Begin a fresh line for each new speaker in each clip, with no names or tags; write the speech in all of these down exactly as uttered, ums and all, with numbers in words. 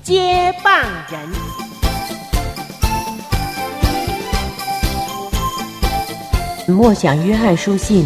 接棒人。默想约翰书信，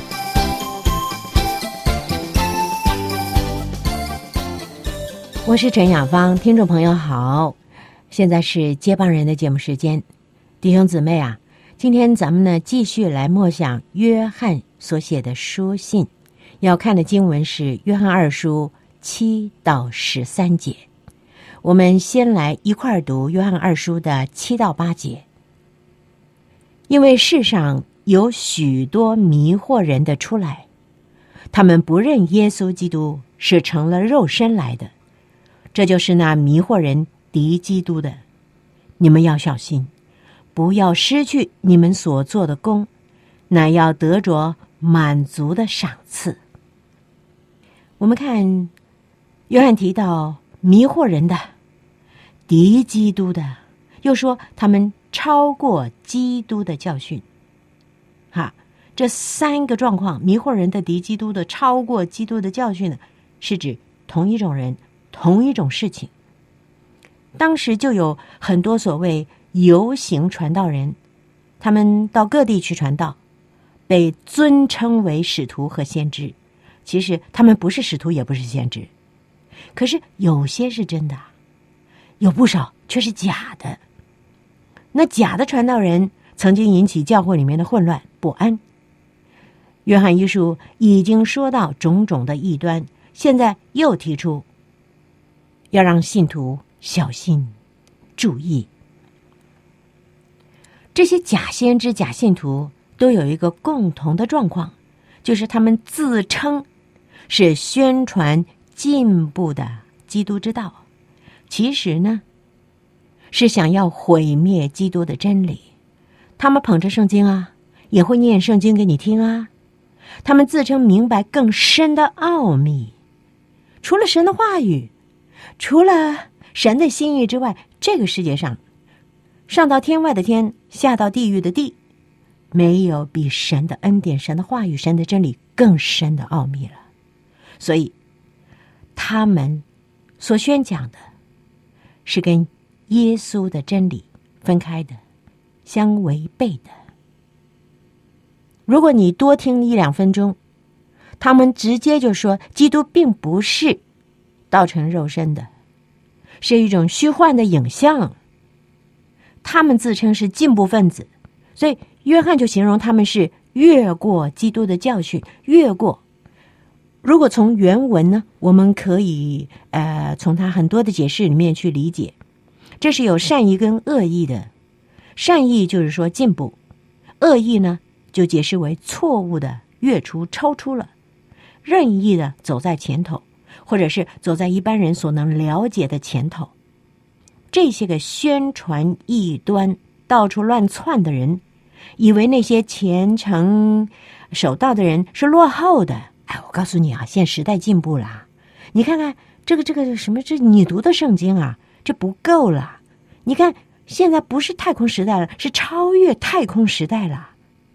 我是陈雅芳，听众朋友好，现在是接棒人的节目时间。弟兄姊妹啊，今天咱们呢继续来默想约翰所写的书信，要看的经文是约翰二书七到十三节。我们先来一块儿读约翰二书的七到八节。因为世上有许多迷惑人的出来，他们不认耶稣基督是成了肉身来的，这就是那迷惑人敌基督的。你们要小心，不要失去你们所做的功，乃要得着满足的赏赐。我们看约翰提到迷惑人的、敌基督的，又说他们超过基督的教训。哈，这三个状况，迷惑人的、敌基督的、超过基督的教训呢，是指同一种人、同一种事情。当时就有很多所谓游行传道人，他们到各地去传道，被尊称为使徒和先知。其实他们不是使徒，也不是先知，可是有些是真的，有不少却是假的。那假的传道人曾经引起教会里面的混乱不安。约翰一书已经说到种种的异端，现在又提出要让信徒小心注意。这些假先知、假信徒都有一个共同的状况，就是他们自称是宣传进步的基督之道，其实呢是想要毁灭基督的真理。他们捧着圣经啊，也会念圣经给你听啊。他们自称明白更深的奥秘，除了神的话语，除了神的心意之外，这个世界上上到天外的天，下到地狱的地，没有比神的恩典、神的话语、神的真理更深的奥秘了。所以他们所宣讲的是跟耶稣的真理分开的，相违背的。如果你多听一两分钟，他们直接就说基督并不是道成肉身的，是一种虚幻的影像。他们自称是进步分子，所以约翰就形容他们是越过基督的教训，越过。如果从原文呢，我们可以呃从他很多的解释里面去理解，这是有善意跟恶意的。善意就是说进步，恶意呢就解释为错误的越出、超出了，任意的走在前头，或者是走在一般人所能了解的前头。这些个宣传异端、到处乱窜的人，以为那些虔诚守道的人是落后的。哎，我告诉你啊，现在时代进步了，你看看这个这个什么，这你读的圣经啊，这不够了。你看现在不是太空时代了，是超越太空时代了。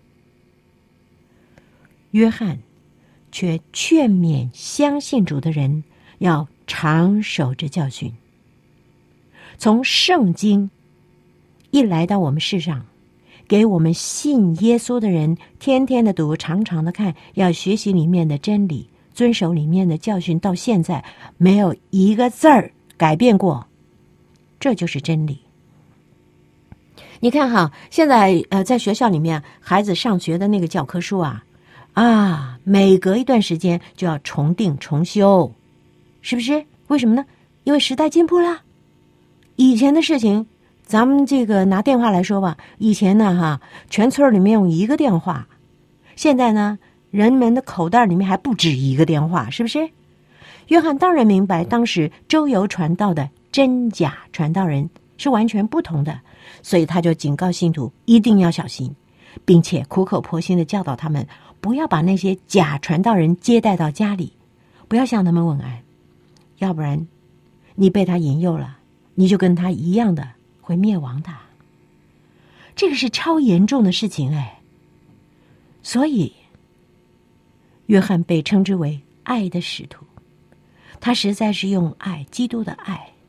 约翰却劝勉相信主的人要常守着教训。从圣经一来到我们世上，给我们信耶稣的人天天的读，常常的看，要学习里面的真理，遵守里面的教训，到现在没有一个字儿改变过，这就是真理。你看哈，现在呃，在学校里面孩子上学的那个教科书啊啊，每隔一段时间就要重订重修，是不是？为什么呢？因为时代进步了。以前的事情，咱们这个拿电话来说吧，以前呢哈，全村里面用一个电话，现在呢，人们的口袋里面还不止一个电话，是不是？约翰当然明白，当时周游传道的真假传道人是完全不同的，所以他就警告信徒一定要小心，并且苦口婆心的教导他们，不要把那些假传道人接待到家里，不要向他们问安，要不然你被他引诱了，你就跟他一样的会灭亡的。这个是超严重的事情哎。所以约翰被称之为爱的使徒，他实在是用爱，基督的爱，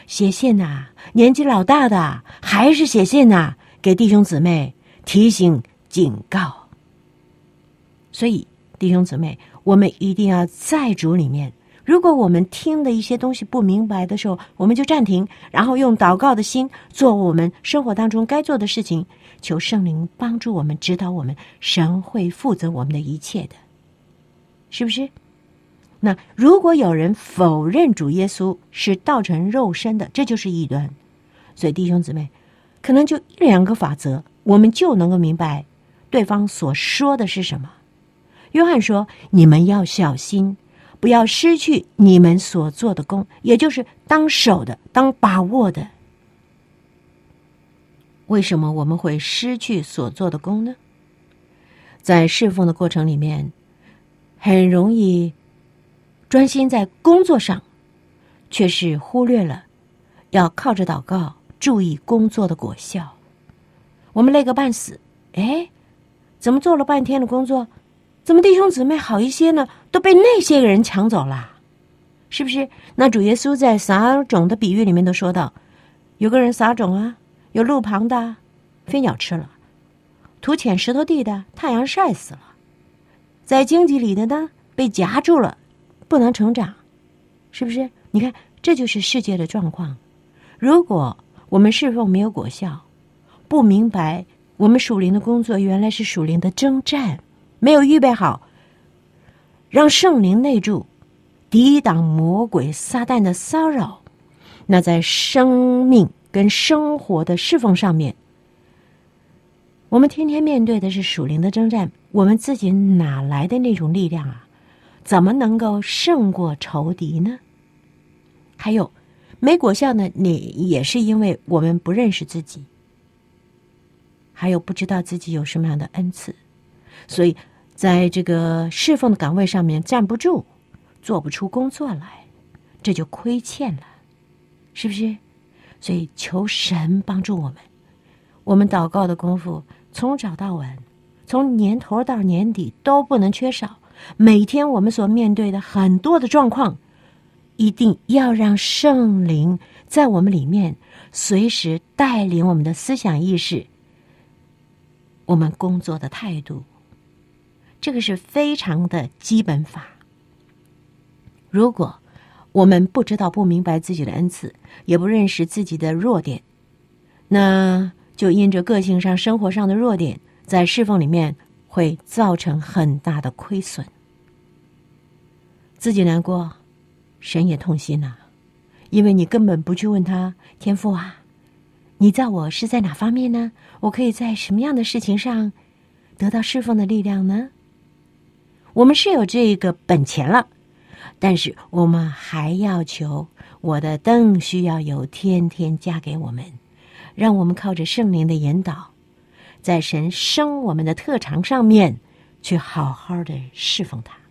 写信呐、啊，年纪老大的还是写信呐、啊，给弟兄姊妹提醒警告。所以弟兄姊妹，我们一定要在主里面。如果我们听的一些东西不明白的时候，我们就暂停，然后用祷告的心做我们生活当中该做的事情，求圣灵帮助我们，指导我们，神会负责我们的一切的，是不是？那如果有人否认主耶稣是道成肉身的，这就是异端。所以弟兄姊妹，可能就一两个法则，我们就能够明白对方所说的是什么。约翰说，你们要小心，不要失去你们所做的工，也就是当守的，当把握的。为什么我们会失去所做的工呢？在侍奉的过程里面，很容易专心在工作上，却是忽略了要靠着祷告注意工作的果效。我们累个半死，哎，怎么做了半天的工作，怎么弟兄姊妹好一些呢？都被那些人抢走了，是不是？那主耶稣在撒种的比喻里面都说到，有个人撒种啊，有路旁的飞鸟吃了，土浅石头地的太阳晒死了，在荆棘里的呢被夹住了，不能成长，是不是？你看，这就是世界的状况。如果我们侍奉没有果效，不明白我们属灵的工作原来是属灵的征战，没有预备好让圣灵内住，抵挡魔鬼撒旦的骚扰，那在生命跟生活的侍奉上面，我们天天面对的是属灵的征战，我们自己哪来的那种力量啊？怎么能够胜过仇敌呢？还有没果效呢，你也是因为我们不认识自己，还有不知道自己有什么样的恩赐，所以在这个侍奉的岗位上面站不住，做不出工作来，这就亏欠了，是不是？所以求神帮助我们，我们祷告的功夫从早到晚，从年头到年底都不能缺少。每天我们所面对的很多的状况，一定要让圣灵在我们里面随时带领我们的思想意识，我们工作的态度，这个是非常的基本法。如果我们不知道不明白自己的恩赐，也不认识自己的弱点，那就因着个性上生活上的弱点，在侍奉里面会造成很大的亏损。自己难过，神也痛心啊，因为你根本不去问他，天父啊，你造我是在哪方面呢？我可以在什么样的事情上得到侍奉的力量呢？我们是有这个本钱了，但是我们还要求我的灯需要有天天加给我们，让我们靠着圣灵的引导，在神生我们的特长上面去好好的侍奉他。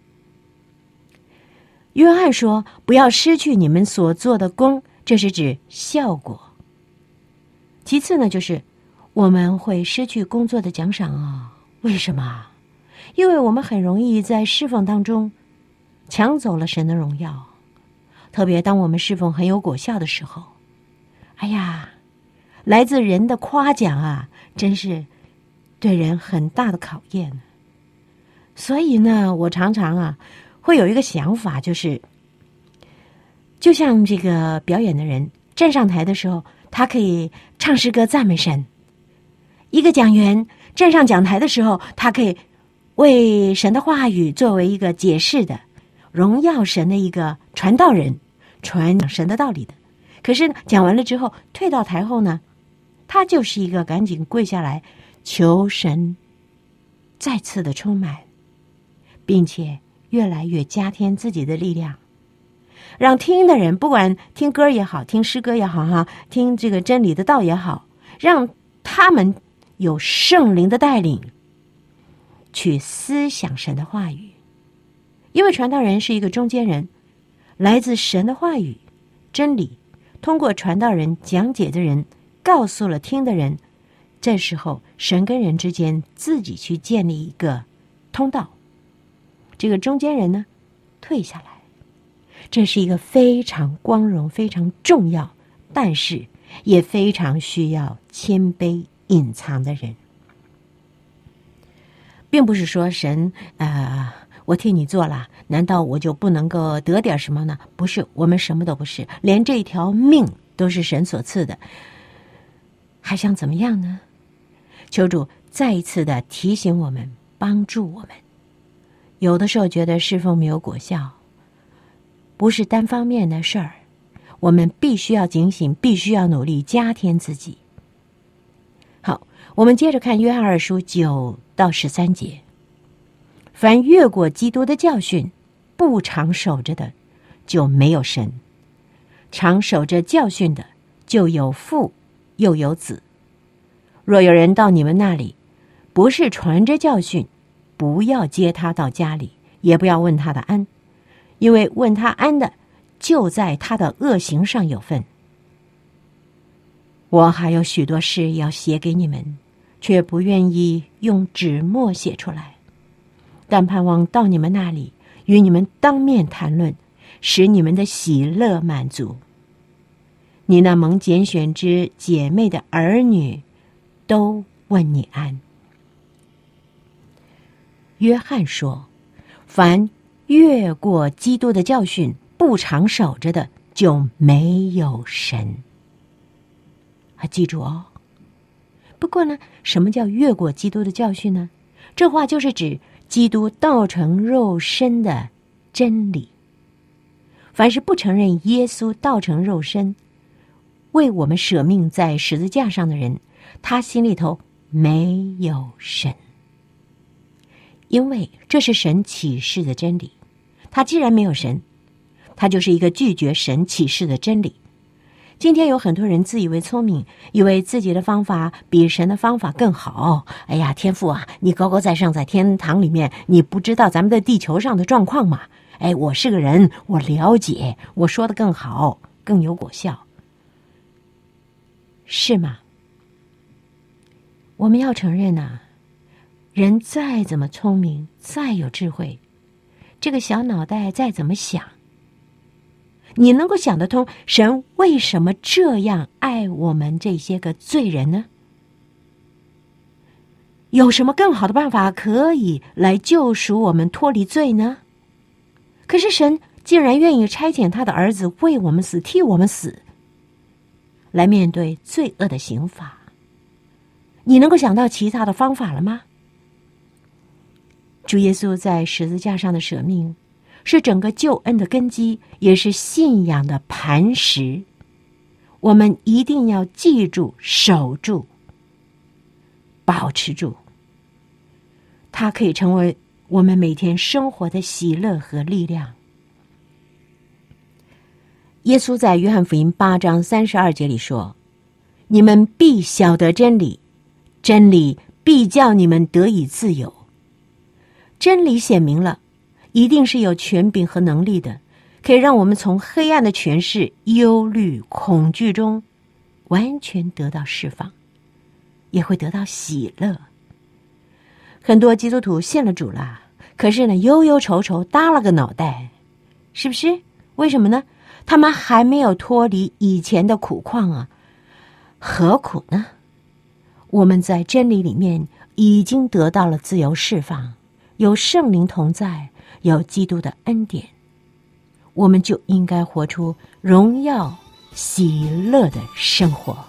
约翰说，不要失去你们所做的工，这是指效果。其次呢，就是我们会失去工作的奖赏啊。为什么？因为我们很容易在侍奉当中抢走了神的荣耀，特别当我们侍奉很有果效的时候，哎呀，来自人的夸奖啊，真是对人很大的考验。所以呢，我常常啊会有一个想法，就是就像这个表演的人站上台的时候，他可以唱诗歌赞美神；一个讲员站上讲台的时候，他可以为神的话语作为一个解释的，荣耀神的一个传道人，传神的道理的。可是讲完了之后，退到台后呢，他就是一个赶紧跪下来求神再次的充满，并且越来越加添自己的力量，让听的人不管听歌也好，听诗歌也好哈，听这个真理的道也好，让他们有圣灵的带领去思想神的话语。因为传道人是一个中间人，来自神的话语真理通过传道人讲解的人告诉了听的人，这时候神跟人之间自己去建立一个通道，这个中间人呢退下来，这是一个非常光荣非常重要但是也非常需要谦卑隐藏的人。并不是说神呃，我替你做了，难道我就不能够得点什么呢？不是，我们什么都不是，连这条命都是神所赐的，还想怎么样呢？求主再一次的提醒我们，帮助我们。有的时候觉得侍奉没有果效，不是单方面的事儿，我们必须要警醒，必须要努力加添自己。好，我们接着看约翰二书九到十三节。凡越过基督的教训，不常守着的，就没有神；常守着教训的，就有父又有子。若有人到你们那里，不是传着教训，不要接他到家里，也不要问他的安，因为问他安的，就在他的恶行上有份。我还有许多事要写给你们，却不愿意用纸墨写出来，但盼望到你们那里，与你们当面谈论，使你们的喜乐满足。你那蒙拣选之姐妹的儿女，都问你安。约翰说，凡越过基督的教训，不常守着的，就没有神。啊，记住哦。不过呢，什么叫越过基督的教训呢？这话就是指基督道成肉身的真理。凡是不承认耶稣道成肉身，为我们舍命在十字架上的人，他心里头没有神。因为这是神启示的真理，他既然没有神，他就是一个拒绝神启示的真理。今天有很多人自以为聪明，以为自己的方法比神的方法更好。哎呀，天父啊，你高高在上，在天堂里面，你不知道咱们的地球上的状况吗？哎，我是个人，我了解，我说的更好，更有果效，是吗？我们要承认啊，人再怎么聪明，再有智慧，这个小脑袋再怎么想，你能够想得通神为什么这样爱我们这些个罪人呢？有什么更好的办法可以来救赎我们脱离罪呢？可是神竟然愿意差遣他的儿子为我们死，替我们死，来面对罪恶的刑罚。你能够想到其他的方法了吗？主耶稣在十字架上的舍命，是整个救恩的根基，也是信仰的磐石。我们一定要记住、守住、保持住，它可以成为我们每天生活的喜乐和力量。耶稣在约翰福音八章三十二节里说：“你们必晓得真理，真理必叫你们得以自由。”真理显明了，一定是有权柄和能力的，可以让我们从黑暗的权势、忧虑、恐惧中完全得到释放，也会得到喜乐。很多基督徒信了主了，可是呢，忧忧愁愁，耷了个脑袋，是不是？为什么呢？他们还没有脱离以前的苦况啊。何苦呢？我们在真理里面已经得到了自由释放，有圣灵同在，有基督的恩典，我们就应该活出荣耀喜乐的生活。